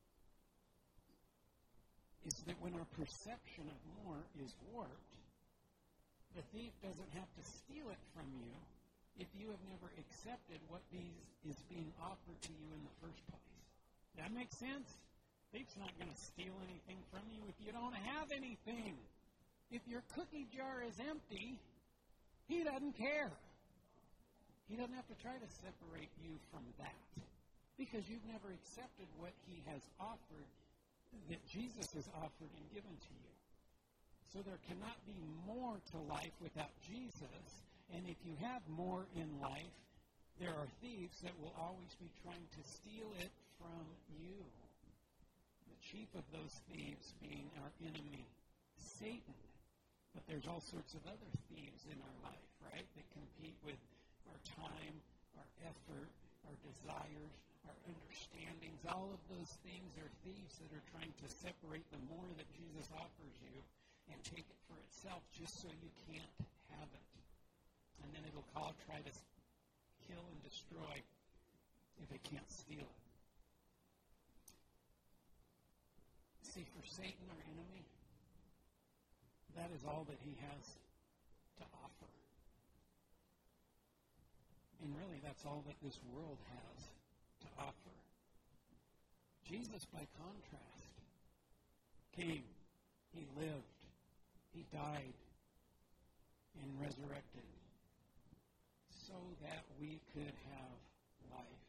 Is that when our perception of more is warped, the thief doesn't have to steal it from you if you have never accepted what these is being offered to you in the first place. That makes sense? The thief's not going to steal anything from you if you don't have anything. If your cookie jar is empty, he doesn't care. He doesn't have to try to separate you from that because you've never accepted what he has offered, that Jesus has offered and given to you. So there cannot be more to life without Jesus. And if you have more in life, there are thieves that will always be trying to steal it from you. The chief of those thieves being our enemy, Satan. But there's all sorts of other thieves in our life, right, that compete with our time, our effort, our desires, our understandings. All of those things are thieves that are trying to separate the more that Jesus offers you and take it for itself just so you can't have it. And then it'll call, try to kill and destroy if it can't steal it. See, for Satan, our enemy, that is all that he has to offer. And really, that's all that this world has to offer. Jesus, by contrast, came, He lived, He died, and resurrected so that we could have life.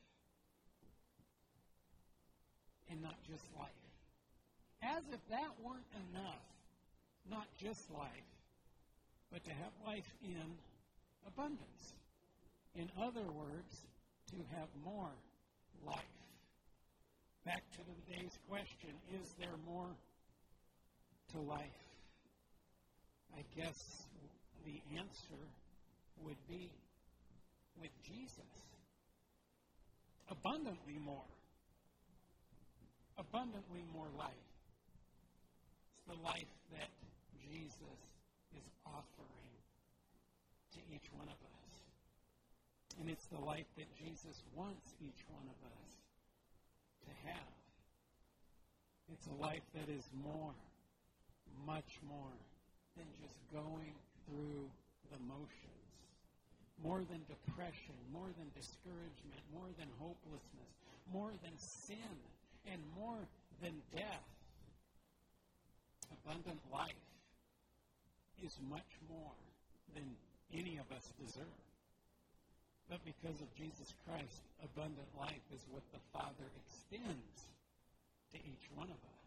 And not just life. As if that weren't enough, not just life, but to have life in abundance. In other words, to have more life. Back to today's question, is there more to life? I guess the answer would be with Jesus. Abundantly more. Abundantly more life. It's the life that Jesus is offering to each one of us. And it's the life that Jesus wants each one of us to have. It's a life that is more, much more than just going through the motions. More than depression, more than discouragement, more than hopelessness, more than sin, and more than death. Abundant life is much more than any of us deserve. But because of Jesus Christ, abundant life is what the Father extends to each one of us.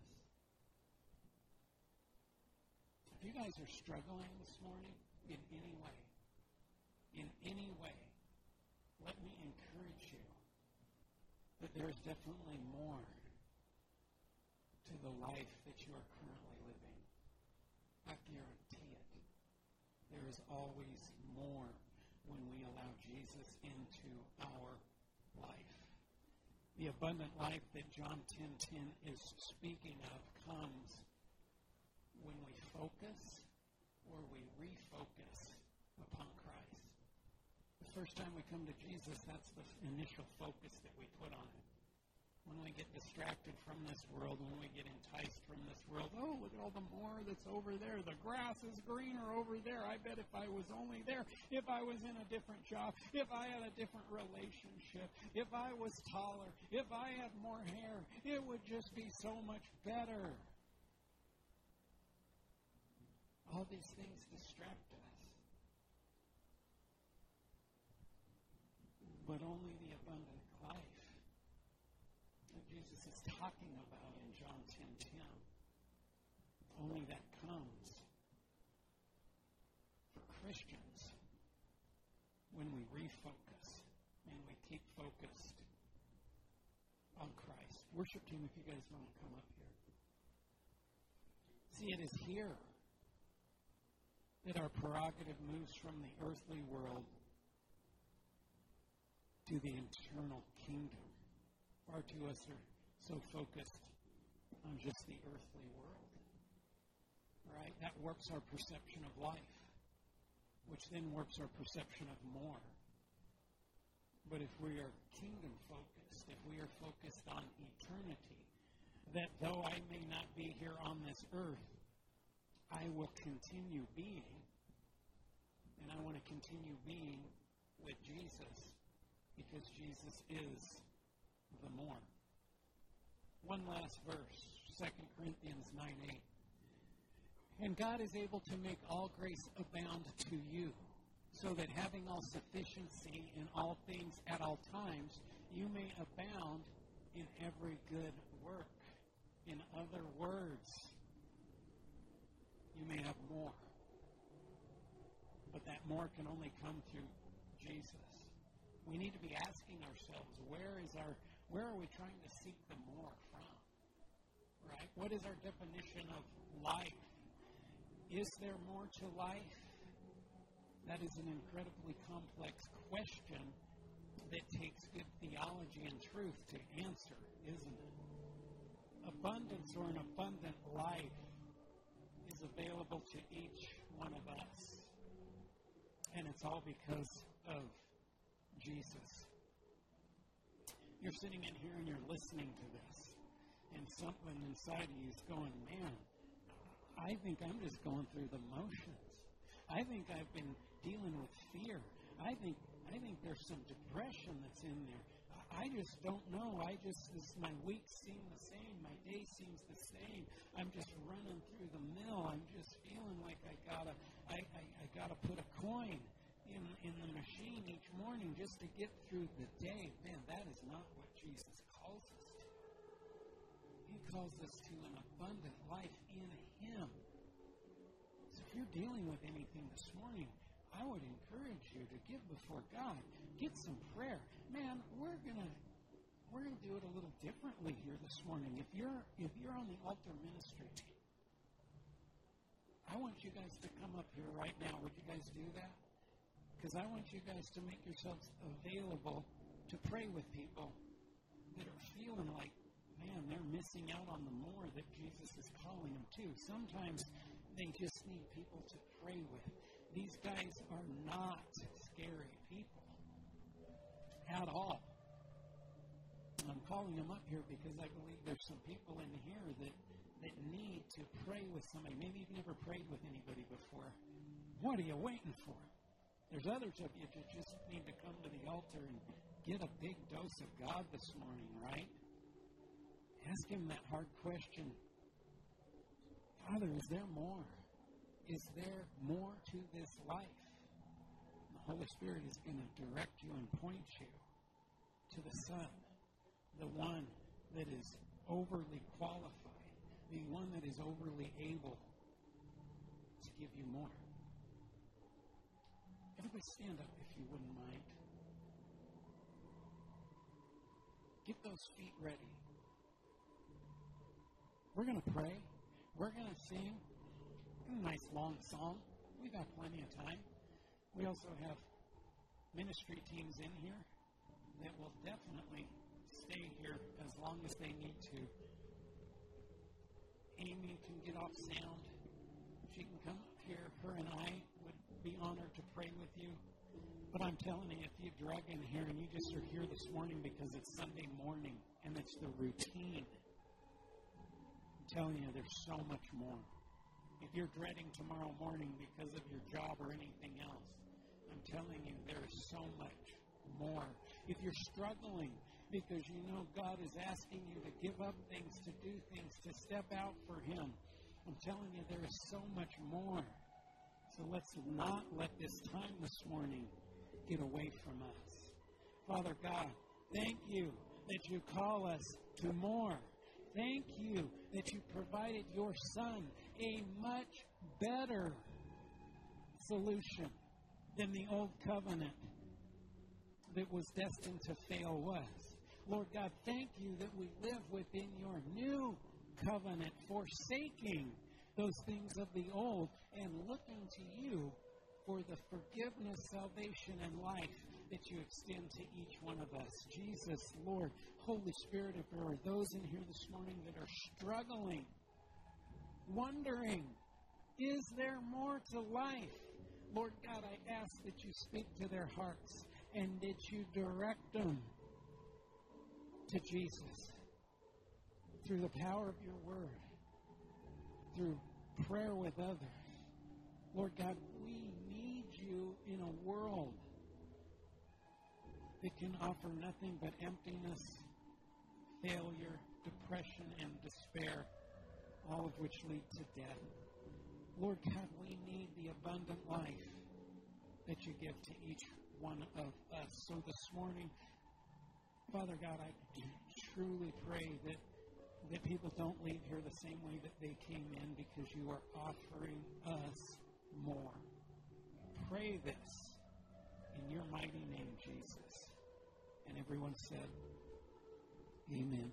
If you guys are struggling this morning in any way, in any way, let me encourage you that there is definitely more to the life that you are currently living. I guarantee it. There is always more when we allow Jesus into our life. The abundant life that John ten ten is speaking of comes when we focus or we refocus upon Christ. The first time we come to Jesus, that's the initial focus that we put on it. When we get distracted from this world, when we get enticed from this world, oh, look at all the more that's over there. The grass is greener over there. I bet if I was only there, if I was in a different job, if I had a different relationship, if I was taller, if I had more hair, it would just be so much better. All these things distract us. But only the abundant life that Jesus is talking about in John ten ten. Only that comes for Christians when we refocus and we keep focused on Christ. Worship team, if you guys want to come up here. See, it is here that our prerogative moves from the earthly world to the eternal kingdom. Far too us are so focused on just the earthly world. Right? That warps our perception of life, which then warps our perception of more. But if we are kingdom focused, if we are focused on eternity, that though I may not be here on this earth, I will continue being, and I want to continue being with Jesus, because Jesus is the more. One last verse, Second Corinthians nine eight. And God is able to make all grace abound to you, so that having all sufficiency in all things at all times, you may abound in every good work. In other words, you may have more. But that more can only come through Jesus. We need to be asking ourselves, where is our, where are we trying to seek the more from? Right? What is our definition of life? Is there more to life? That is an incredibly complex question that takes good theology and truth to answer, isn't it? Abundance or an abundant life is available to each one of us. And it's all because of Jesus. You're sitting in here and you're listening to this, and something inside of you is going, man, I think I'm just going through the motions. I think I've been dealing with fear. I think I think there's some depression that's in there. I just don't know. I just, this, my weeks seem the same. My day seems the same. I'm just running through the mill. I'm just feeling like I gotta, I, I, I gotta put a coin in in the machine each morning just to get through the day. Man, that is not what Jesus calls us to. He calls us to an abundant life in Him. So if you're dealing with anything this morning, I would encourage you to give before God. Get some prayer. Man, we're gonna we're gonna do it a little differently here this morning. If you're if you're on the altar ministry team, I want you guys to come up here right now. Would you guys do that? Because I want you guys to make yourselves available to pray with people that are feeling like, man, they're missing out on the more that Jesus is calling them to. Sometimes they just need people to pray with. These guys are not scary people at all. And I'm calling them up here because I believe there's some people in here that, that need to pray with somebody. Maybe you've never prayed with anybody before. What are you waiting for? There's others of you that just need to come to the altar and get a big dose of God this morning, right? Ask Him that hard question. Father, is there more? Is there more to this life? The Holy Spirit is going to direct you and point you to the Son, the one that is overly qualified, the one that is overly able to give you more. Everybody stand up if you wouldn't mind. Get those feet ready. We're going to pray. We're going to sing a nice long song. We've got plenty of time. We also have ministry teams in here that will definitely stay here as long as they need to. Amy can get off sound. She can come up here. Her and I would be honored to pray with you. But I'm telling you, if you drug in here and you just are here this morning because it's Sunday morning and it's the routine, I'm telling you, there's so much more. If you're dreading tomorrow morning because of your job or anything else, I'm telling you, there is so much more. If you're struggling because you know God is asking you to give up things, to do things, to step out for Him, I'm telling you, there is so much more. So let's not let this time this morning get away from us. Father God, thank you that you call us to more. Thank you that you provided your Son a much better solution than the old covenant that was destined to fail was. Lord God, thank you that we live within your new covenant, forsaking those things of the old and looking to you for the forgiveness, salvation, and life that you extend to each one of us. Jesus, Lord, Holy Spirit, if there are those in here this morning that are struggling, wondering, is there more to life? Lord God, I ask that you speak to their hearts and that you direct them to Jesus through the power of your word, through prayer with others. Lord God, we need you in a world that can offer nothing but emptiness, failure, depression, and despair, all of which lead to death. Lord God, we need the abundant life that you give to each one of us. So this morning, Father God, I truly pray that that people don't leave here the same way that they came in, because you are offering us more. Pray this in your mighty name, Jesus. And everyone said, amen.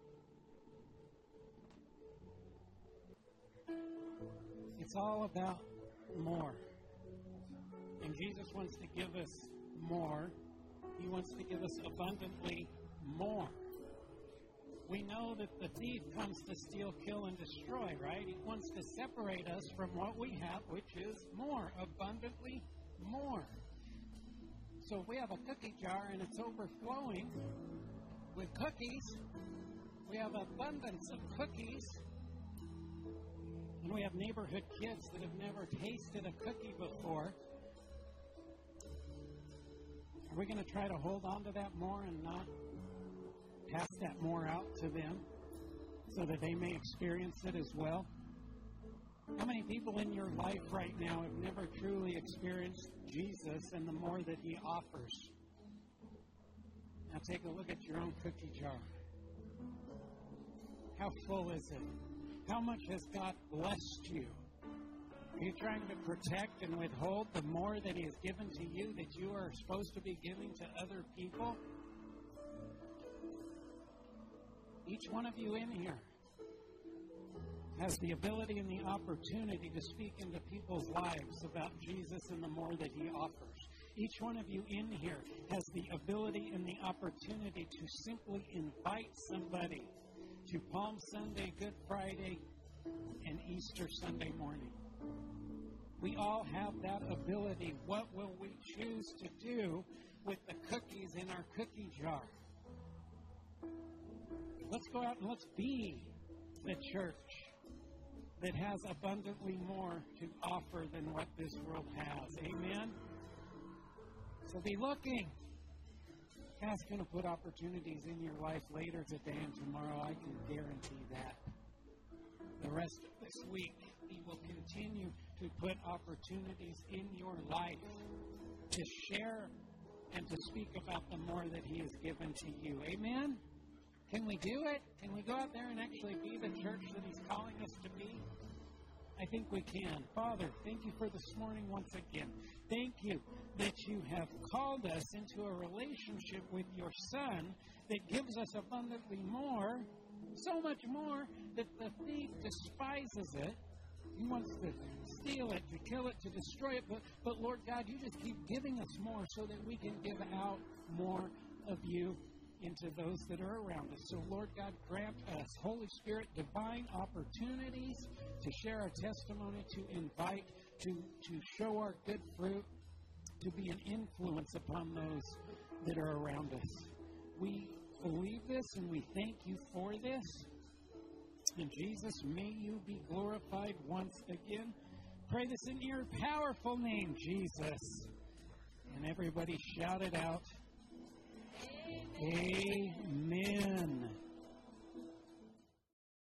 It's all about more. And Jesus wants to give us more. He wants to give us abundantly more. We know that the thief comes to steal, kill, and destroy, right? He wants to separate us from what we have, which is more, abundantly more. So if we have a cookie jar and it's overflowing with cookies, we have abundance of cookies, and we have neighborhood kids that have never tasted a cookie before. Are we going to try to hold on to that more and not pass that more out to them so that they may experience it as well? How many people in your life right now have never truly experienced Jesus and the more that he offers? Now take a look at your own cookie jar. How full is it? How much has God blessed you? Are you trying to protect and withhold the more that he has given to you that you are supposed to be giving to other people? Each one of you in here has the ability and the opportunity to speak into people's lives about Jesus and the more that he offers. Each one of you in here has the ability and the opportunity to simply invite somebody to Palm Sunday, Good Friday, and Easter Sunday morning. We all have that ability. What will we choose to do with the cookies in our cookie jar? Let's go out and let's be the church that has abundantly more to offer than what this world has. Amen? So be looking. God's going to put opportunities in your life later today and tomorrow. I can guarantee that. The rest of this week, he will continue to put opportunities in your life to share and to speak about the more that he has given to you. Amen? Can we do it? Can we go out there and actually be the church that he's calling us to be? I think we can. Father, thank you for this morning once again. Thank you that you have called us into a relationship with your Son that gives us abundantly more, so much more that the thief despises it. He wants to steal it, to kill it, to destroy it. But, but Lord God, you just keep giving us more so that we can give out more of you into those that are around us. So, Lord God, grant us, Holy Spirit, divine opportunities to share our testimony, to invite, to, to show our good fruit, to be an influence upon those that are around us. We believe this and we thank you for this. And Jesus, may you be glorified once again. Pray this in your powerful name, Jesus. And everybody shout it out. Amen.